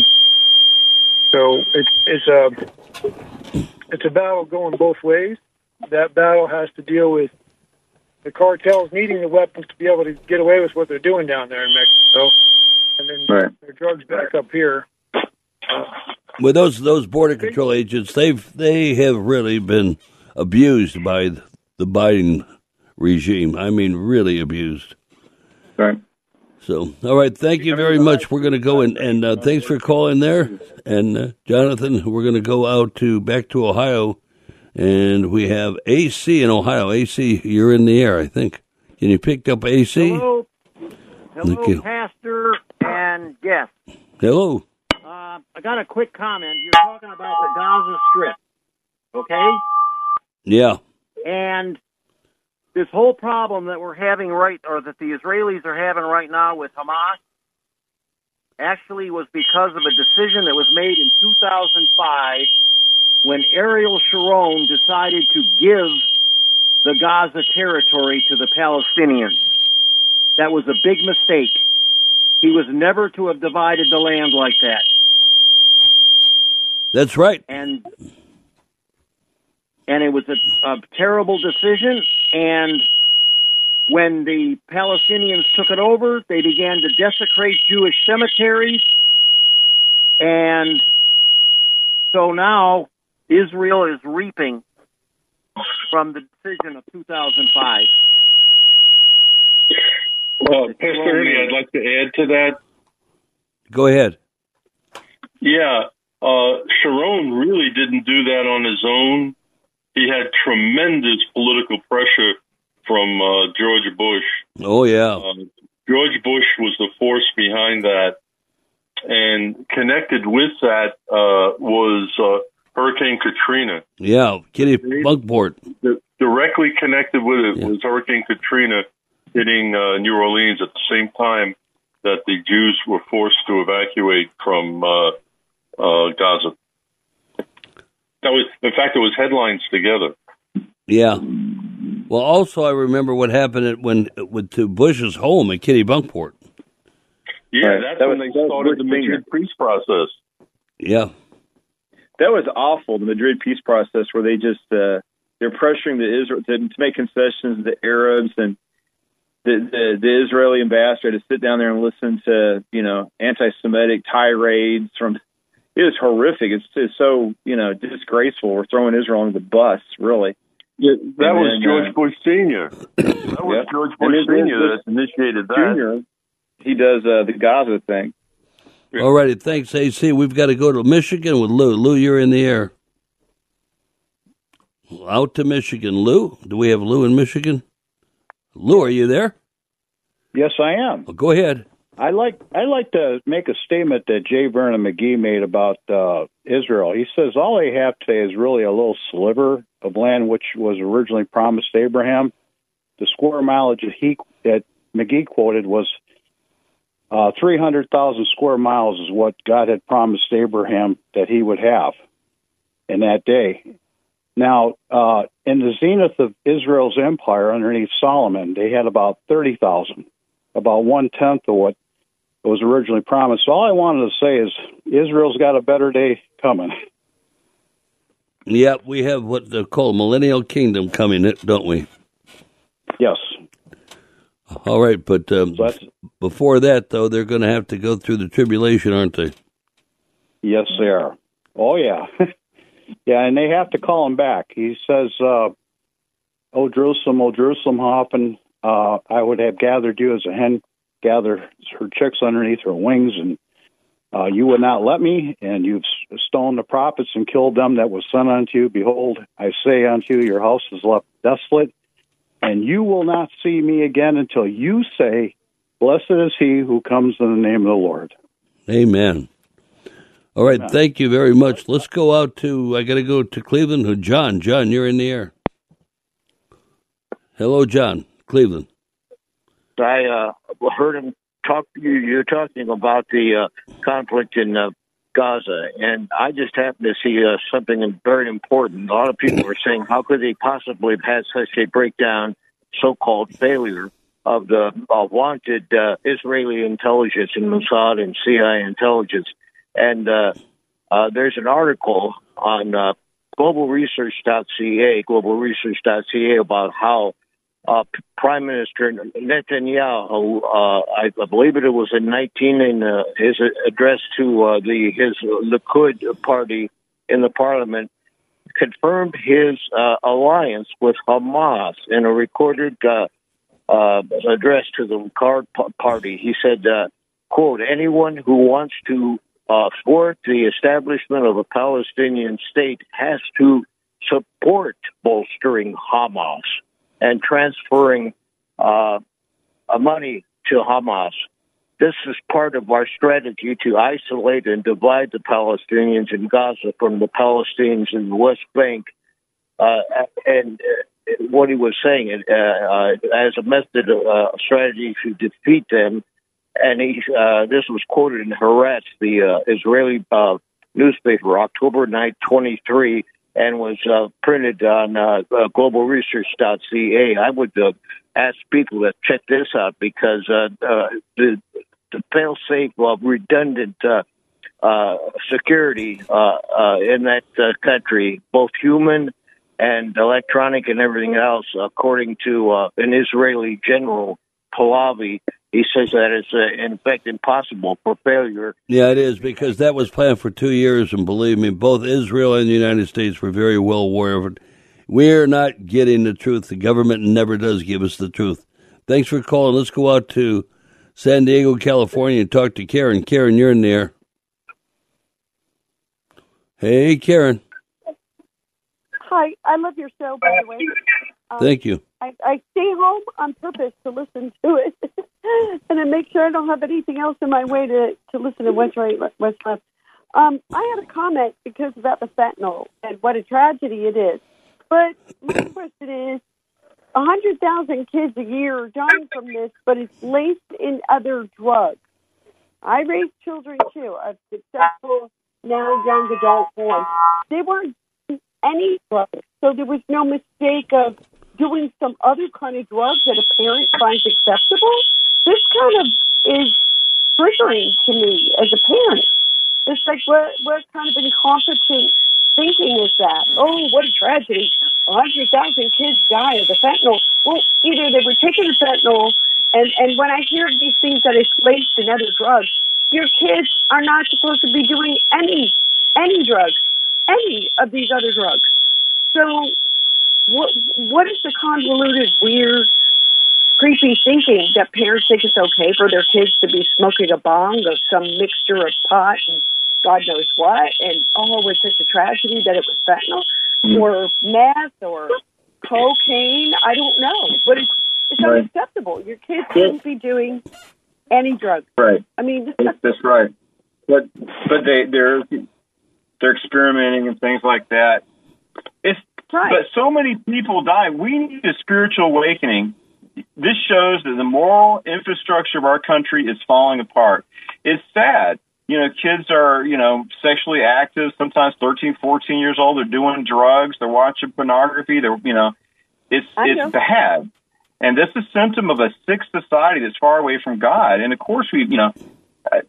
So it's it's a it's a battle going both ways. That battle has to deal with the cartels needing the weapons to be able to get away with what they're doing down there in Mexico, and then right. their drugs back up here. Uh, With those those border control agents, they've they have really been abused by the Biden regime. I mean, really abused. Right. So, all right, thank you very much. We're going to go and and uh, thanks for calling there. And uh, Jonathan, we're going to go out to back to Ohio, and we have A C in Ohio. A C, you're in the air, I think. Can you pick up A C? Hello, hello, Pastor and guest. Hello. Uh, I got a quick comment. You're talking about the Gaza Strip, okay? Yeah. And this whole problem that we're having right, or that the Israelis are having right now with Hamas, actually was because of a decision that was made in two thousand five when Ariel Sharon decided to give the Gaza territory to the Palestinians. That was a big mistake. He was never to have divided the land like that. That's right. And and it was a, a terrible decision. And when the Palestinians took it over, they began to desecrate Jewish cemeteries. And so now Israel is reaping from the decision of two thousand five. Well, Pastor Ernie, I'd like to add to that. Go ahead. Yeah, uh, Sharon really didn't do that on his own. He had tremendous political pressure from uh, George Bush. Oh, yeah. Uh, George Bush was the force behind that. And connected with that uh, was uh, Hurricane Katrina. Yeah, Kitty Bunkport. D- directly connected with it yeah. was Hurricane Katrina hitting uh, New Orleans at the same time that the Jews were forced to evacuate from uh, uh, Gaza. That was, in fact, it was headlines together. Yeah. Well, also I remember what happened at when with to Bush's home at Kitty Bunkport. Yeah, right. that's that when was, they started the Madrid peace process. Yeah, that was awful. The Madrid peace process, where they just uh, they're pressuring the Israel to, to make concessions to the Arabs and the, the the Israeli ambassador to sit down there and listen to you know anti-Semitic tirades from. It was horrific. It's, it's so, you know, disgraceful. We're throwing Israel under the bus, really. Yeah, that and was then, George uh, Bush Senior That was yeah. George Bush Senior that initiated that. Junior, he does uh, the Gaza thing. Yeah. All righty. Thanks, A C. We've got to go to Michigan with Lou. Lou, you're in the air. Out to Michigan. Lou? Do we have Lou in Michigan? Lou, are you there? Yes, I am. Well, go ahead. I like I like to make a statement that J. Vernon McGee made about uh, Israel. He says all they have today is really a little sliver of land which was originally promised to Abraham. The square mileage that he that McGee quoted was uh, three hundred thousand square miles is what God had promised Abraham that he would have in that day. Now, uh, in the zenith of Israel's empire underneath Solomon, they had about thirty thousand, about one-tenth of what was originally promised. So all I wanted to say is Israel's got a better day coming. Yeah, we have what they call Millennial Kingdom coming, don't we? Yes. All right, but um, So that's- before that, though, they're going to have to go through the tribulation, aren't they? Yes, they are. Oh, yeah. Yeah, and they have to call him back. He says, uh, "O Jerusalem, O Jerusalem, how often uh, I would have gathered you as a hen gathers her chicks underneath her wings, and uh, you would not let me, and you've stoned the prophets and killed them that was sent unto you. Behold, I say unto you, your house is left desolate, and you will not see me again until you say, Blessed is he who comes in the name of the Lord." Amen. All right, Amen. Thank you very much. Let's go out to, I got to go to Cleveland. Who? John. John, you're in the air. Hello, John. Cleveland. I uh, heard him talk. You, you're talking about the uh, conflict in uh, Gaza, and I just happened to see uh, something very important. A lot of people are saying, how could they possibly have had such a breakdown, so-called failure of the uh, wanted uh, Israeli intelligence and Mossad and C I A intelligence? And uh, uh, there's an article on uh, global research dot c a, global research dot c a, about how uh, Prime Minister Netanyahu, uh, I, I believe it was in nineteen, in uh, his address to uh, the his Likud party in the parliament, confirmed his uh, alliance with Hamas in a recorded uh, uh, address to the Likud party. He said, uh, quote, "Anyone who wants to Uh, thwart the establishment of a Palestinian state has to support bolstering Hamas and transferring uh, uh, money to Hamas. This is part of our strategy to isolate and divide the Palestinians in Gaza from the Palestinians in the West Bank." Uh, and uh, what he was saying, uh, uh, as a method, uh, strategy to defeat them. And he, uh, this was quoted in Haaretz, the uh, Israeli uh, newspaper, October ninth, twenty-three, and was uh, printed on uh, uh, global research dot c a. I would uh, ask people to check this out because uh, uh, the, the fail-safe, uh, redundant uh, uh, security uh, uh, in that uh, country, both human and electronic and everything else, according to uh, an Israeli general, Pahlavi, he says that it's, uh, in fact, impossible for failure. Yeah, it is, because that was planned for two years, and believe me, both Israel and the United States were very well aware of it. We're not getting the truth. The government never does give us the truth. Thanks for calling. Let's go out to San Diego, California, and talk to Karen. Karen, you're in there. Hey, Karen. Hi, I love your show, by the way. Um, Thank you. I, I stay home on purpose to listen to it, and I make sure I don't have anything else in my way to, to listen to what's right, what's left. Um, I had a comment because about the fentanyl and what a tragedy it is. But my question is, one hundred thousand kids a year are dying from this, but it's laced in other drugs. I raise children, too, of successful, now young adult form. They weren't any drugs, so there was no mistake of doing some other kind of drugs that a parent finds acceptable. This kind of is triggering to me as a parent. It's like, what, what kind of incompetent thinking is that? Oh, what a tragedy. one hundred thousand kids die of the fentanyl. Well, either they were taking the fentanyl, and, and when I hear these things that it's laced in other drugs, your kids are not supposed to be doing any, any drugs, any of these other drugs. So what what is the convoluted, weird, creepy thinking that parents think it's okay for their kids to be smoking a bong of some mixture of pot and God knows what, and oh, it was such a tragedy that it was fentanyl mm. or meth or cocaine? I don't know, but it's it's right. unacceptable. Your kids shouldn't be doing any drugs. Right. I mean, that's, that's right. But but they they're they're experimenting and things like that. It's right. But so many people die. We need a spiritual awakening. This shows that the moral infrastructure of our country is falling apart. It's sad. You know, kids are, you know, sexually active, sometimes thirteen, fourteen years old. They're doing drugs. They're watching pornography. They're, you know, it's I it's know. bad. And this is a symptom of a sick society that's far away from God. And, of course, we, you know,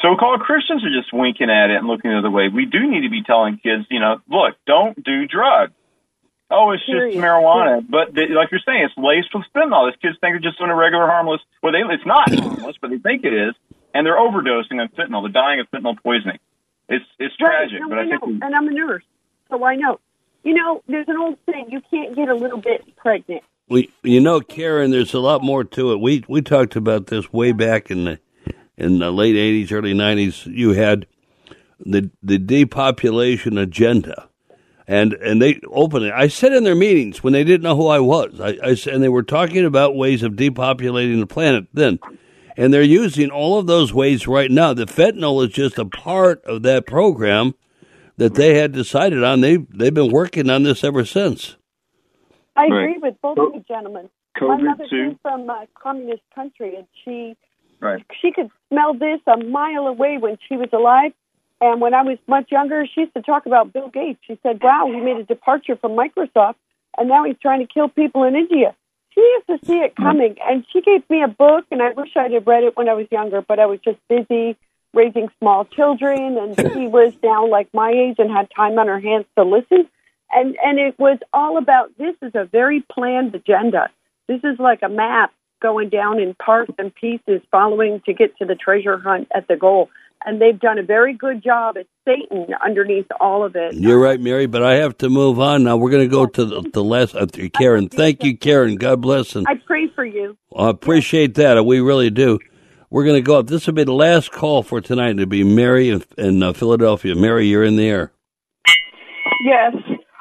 so-called Christians are just winking at it and looking the other way. We do need to be telling kids, you know, look, don't do drugs. Oh, it's just marijuana. But they, like you're saying, it's laced with fentanyl. These kids think they're just doing a regular harmless. Well, they, it's not harmless, but they think it is. And they're overdosing on fentanyl. They're dying of fentanyl poisoning. It's it's Right. tragic. No, but I, I think know. we, And I'm a nurse, so I know. You know, there's an old saying, you can't get a little bit pregnant. We, you know, Karen, there's a lot more to it. We we talked about this way back in the in the late eighties, early nineties. You had the the depopulation agenda. And and they openly, I said in their meetings when they didn't know who I was, I, I said, and they were talking about ways of depopulating the planet then, and they're using all of those ways right now. The fentanyl is just a part of that program that they had decided on. They they've been working on this ever since. I agree with both of you gentlemen. My COVID mother too. came from a communist country, and she right. she could smell this a mile away when she was alive. And when I was much younger, she used to talk about Bill Gates. She said, wow, he made a departure from Microsoft, and now he's trying to kill people in India. She used to see it coming, and she gave me a book, and I wish I'd have read it when I was younger, but I was just busy raising small children, and she was now like my age and had time on her hands to listen. And, and it was all about, this is a very planned agenda. This is like a map going down in parts and pieces, following to get to the treasure hunt at the goal. And they've done a very good job at Satan underneath all of it. You're right, Mary, but I have to move on now. We're going to go to the, the last, uh, Karen. Thank you, Karen. God bless. And I pray for you. I appreciate that. We really do. We're going to go up. This will be the last call for tonight. It'll be Mary in, in uh, Philadelphia. Mary, you're in the air. Yes.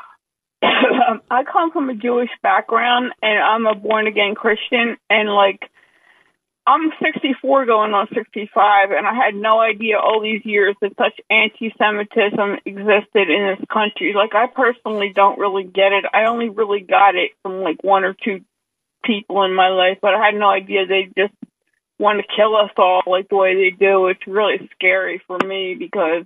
I come from a Jewish background, and I'm a born-again Christian, and, like, I'm sixty-four going on sixty-five, and I had no idea all these years that such anti-Semitism existed in this country. Like, I personally don't really get it. I only really got it from, like, one or two people in my life, but I had no idea they just want to kill us all like the way they do. It's really scary for me because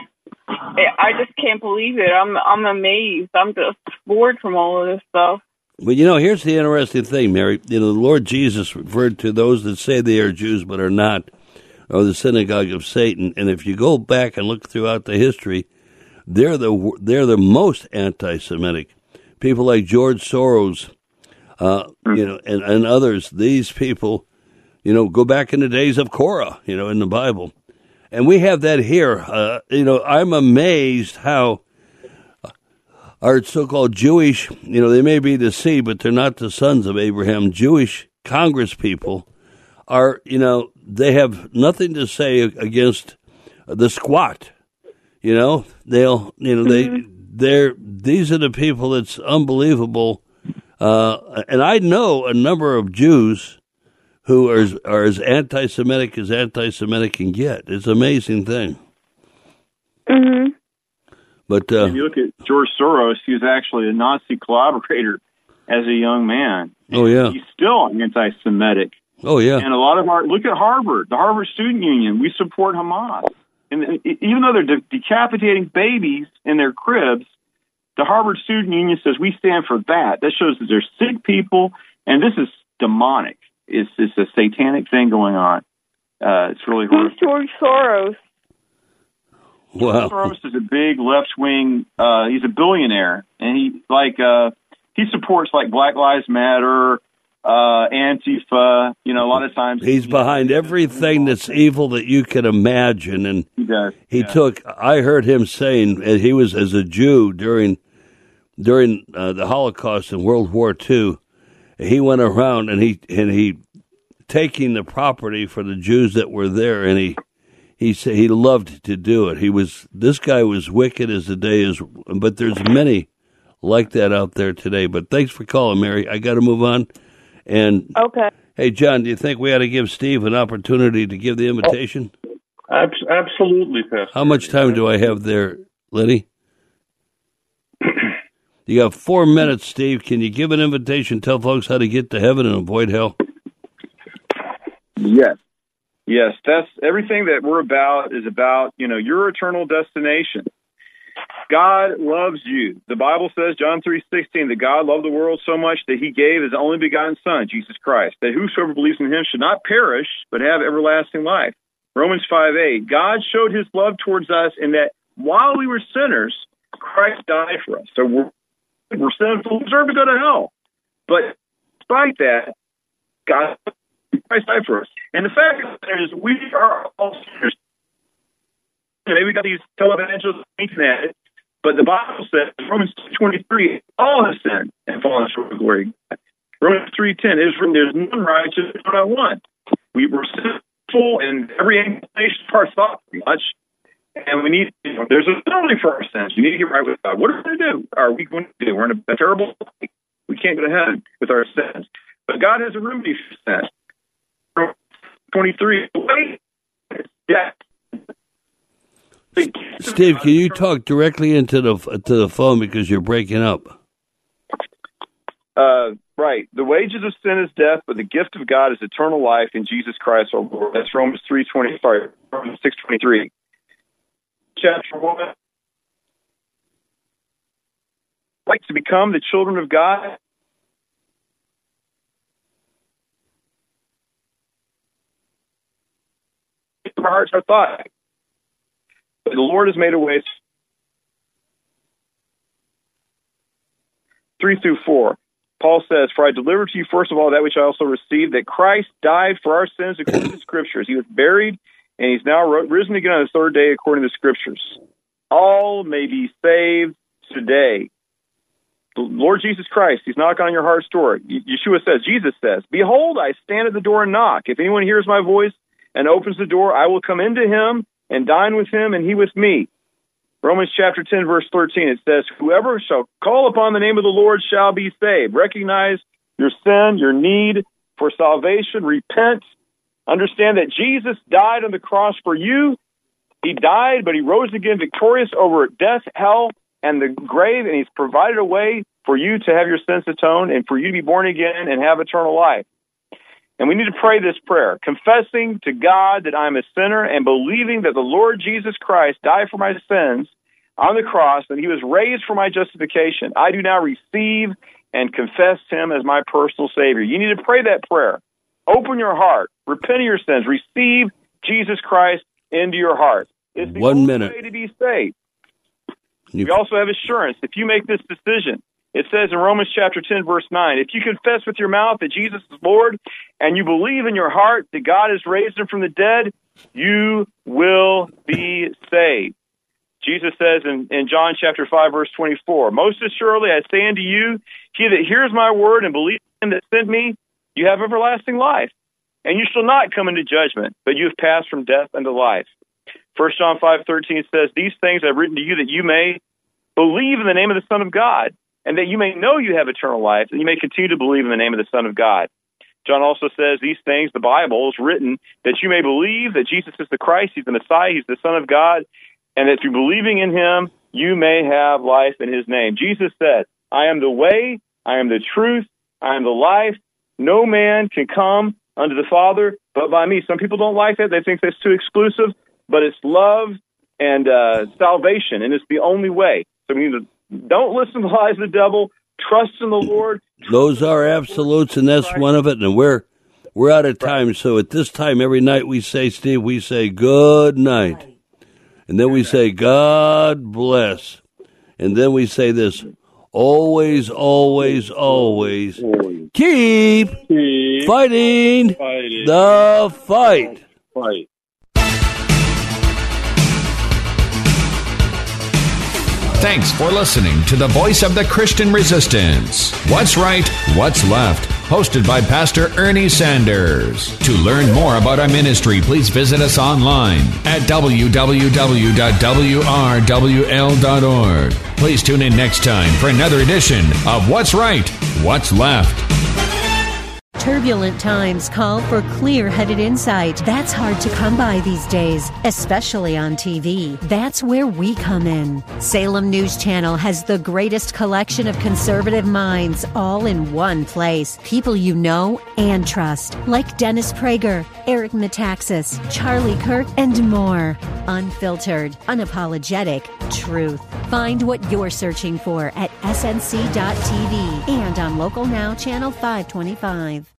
I just can't believe it. I'm I'm amazed. I'm just bored from all of this stuff. Well, you know, here's the interesting thing, Mary. You know, the Lord Jesus referred to those that say they are Jews but are not, or the synagogue of Satan. And if you go back and look throughout the history, they're the they're the most anti-Semitic. People like George Soros, uh, you know, and, and others. These people, you know, go back in the days of Korah, you know, in the Bible, and we have that here. Uh, you know, I'm amazed how our so-called Jewish, you know, they may be the seed, but they're not the sons of Abraham. Jewish Congress people are, you know, they have nothing to say against the squat. You know, they'll, you know, they, they're, these are the people that's unbelievable. Uh, and I know a number of Jews who are, are as anti-Semitic as anti-Semitic can get. It's an amazing thing. Mm-hmm. But uh, if you look at George Soros, he was actually a Nazi collaborator as a young man. Oh, yeah. He's still anti-Semitic. Oh, yeah. And a lot of our, look at Harvard, the Harvard Student Union. We support Hamas. And even though they're de- decapitating babies in their cribs, the Harvard Student Union says we stand for that. That shows that there's sick people, and this is demonic. It's, it's a satanic thing going on. Uh, it's really Who's George Soros? Wow. Soros is a big left-wing, uh, he's a billionaire, and he, like, uh, he supports, like, Black Lives Matter, uh, Antifa, you know, a lot of times. He's behind everything that's evil that you can imagine, and he does. He yeah. took, I heard him saying, and he was as a Jew during, during uh, the Holocaust and World War Two, he went around and he, and he, taking the property for the Jews that were there, and he, He said he loved to do it. He was this guy was wicked as the day is, but there's many like that out there today. But thanks for calling, Mary. I got to move on. And okay. Hey, John, do you think we ought to give Steve an opportunity to give the invitation? Oh, absolutely, Pastor. How much time do I have there, Lenny? You got four minutes, Steve. Can you give an invitation? Tell folks how to get to heaven and avoid hell. Yes. Yes, that's everything that we're about is about, you know, your eternal destination. God loves you. The Bible says, John three sixteen, that God loved the world so much that he gave his only begotten Son, Jesus Christ, that whosoever believes in him should not perish, but have everlasting life. Romans five eight, God showed his love towards us in that while we were sinners, Christ died for us. So we're, we're sinful, we deserve to go to hell. But despite that, God, Christ died for us. And the fact of the matter is, we are all sinners. Maybe we got these televangelists thinking at it, but the Bible says, Romans two twenty-three, all have sinned and fallen short of glory. Romans three ten, it is written, there's none righteous, not one. We were sinful in every inclination of our thought, pretty much. And we need, you know, there's a penalty for our sins. We need to get right with God. What are we going to do? Are we going to do? We're in a, a terrible state. We can't go to heaven with our sins. But God has a remedy for sin. twenty-three, wait, death. Steve, can you talk directly into the to the phone because you're breaking up? Uh, right. The wages of sin is death, but the gift of God is eternal life in Jesus Christ our Lord. That's Romans three twenty. Sorry, Romans six twenty three. Chapter one. Like to become the children of God. Our hearts, our thoughts. But the Lord has made a way. Three through four. Paul says, for I delivered to you first of all that which I also received, that Christ died for our sins according to the Scriptures. He was buried, and he's now risen again on the third day according to the Scriptures. All may be saved today. The Lord Jesus Christ, he's knocking on your heart's door. Yeshua says, Jesus says, behold, I stand at the door and knock. If anyone hears my voice and opens the door, I will come into him and dine with him, and he with me. Romans chapter ten, verse thirteen, it says, whoever shall call upon the name of the Lord shall be saved. Recognize your sin, your need for salvation, repent. Understand that Jesus died on the cross for you. He died, but he rose again victorious over death, hell, and the grave, and he's provided a way for you to have your sins atoned and for you to be born again and have eternal life. And we need to pray this prayer, confessing to God that I'm a sinner and believing that the Lord Jesus Christ died for my sins on the cross and he was raised for my justification. I do now receive and confess him as my personal Savior. You need to pray that prayer. Open your heart. Repent of your sins. Receive Jesus Christ into your heart. It's the One only minute. way to be saved. You- We also have assurance. If you make this decision, it says in Romans chapter ten, verse nine, if you confess with your mouth that Jesus is Lord and you believe in your heart that God has raised him from the dead, you will be saved. Jesus says in, in John chapter five, verse twenty-four, most assuredly I say unto you, he that hears my word and believes him that sent me, you have everlasting life. And you shall not come into judgment, but you have passed from death unto life. First John five thirteen says, these things I've written to you that you may believe in the name of the Son of God, and that you may know you have eternal life, and you may continue to believe in the name of the Son of God. John also says these things, the Bible is written, that you may believe that Jesus is the Christ, he's the Messiah, he's the Son of God, and that through believing in him, you may have life in his name. Jesus said, I am the way, I am the truth, I am the life. No man can come unto the Father but by me. Some people don't like that. They think that's too exclusive, but it's love and uh, salvation, and it's the only way. So we need to don't listen to the lies of the devil. Trust in the Lord. Those are absolutes, and that's one of it. And we're we're out of time. So at this time every night we say, Steve, we say good night, and then we say God bless, and then we say this: always, always, always keep, keep fighting, fighting the fight. Fight. Thanks for listening to the Voice of the Christian Resistance. What's Right, What's Left? Hosted by Pastor Ernie Sanders. To learn more about our ministry, please visit us online at w w w dot w r w l dot org. Please tune in next time for another edition of What's Right, What's Left. Turbulent times call for clear-headed insight. That's hard to come by these days, especially on T V. That's where we come in. Salem News Channel has the greatest collection of conservative minds all in one place. People you know and trust, like Dennis Prager, Eric Metaxas, Charlie Kirk, and more. Unfiltered, unapologetic truth. Find what you're searching for at s n c dot t v and on Local Now Channel five twenty-five.